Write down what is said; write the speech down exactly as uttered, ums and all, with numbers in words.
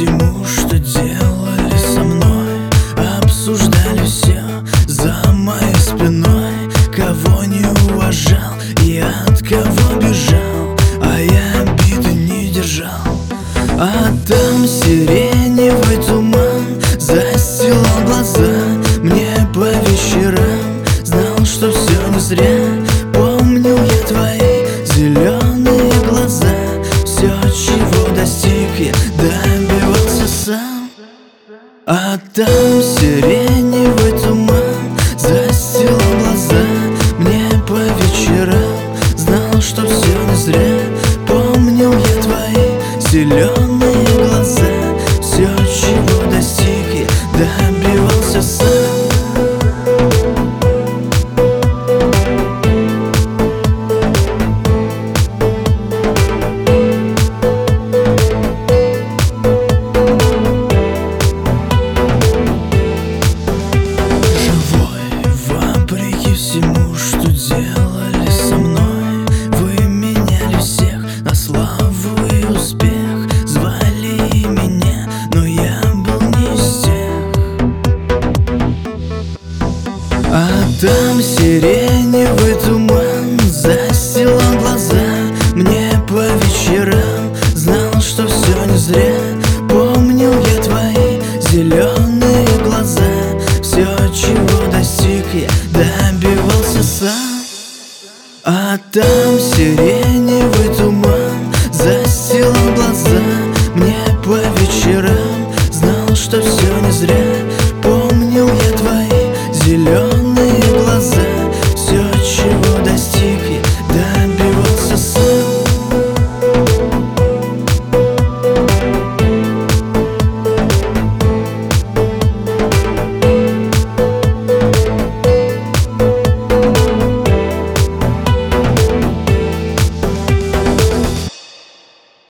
всему, что делали со мной. Обсуждали все за моей спиной. Кого не уважал и от кого бежал, а я обиды не держал. А там сиреневый туман застилал глаза мне по вечерам. Знал, что все не зря. Помнил я твои зеленые глаза. Все, чего достиг я, добивался сам. А там сиреневый туман застилал глаза мне по вечерам. Знал, что все не зря. Помнил я твои зеленые глаза. Все, чего достиг я, добивался сам. Всему, что делали со мной, вы меняли всех на славу и успех. Звали меня, но я был не из тех. А там сиреневый туман застилал глаза мне по вечерам. Знал, что все не зря. Помнил я твои зеленые глаза. Все, чего достиг я, добивался сам. А там сиреневый туман застилал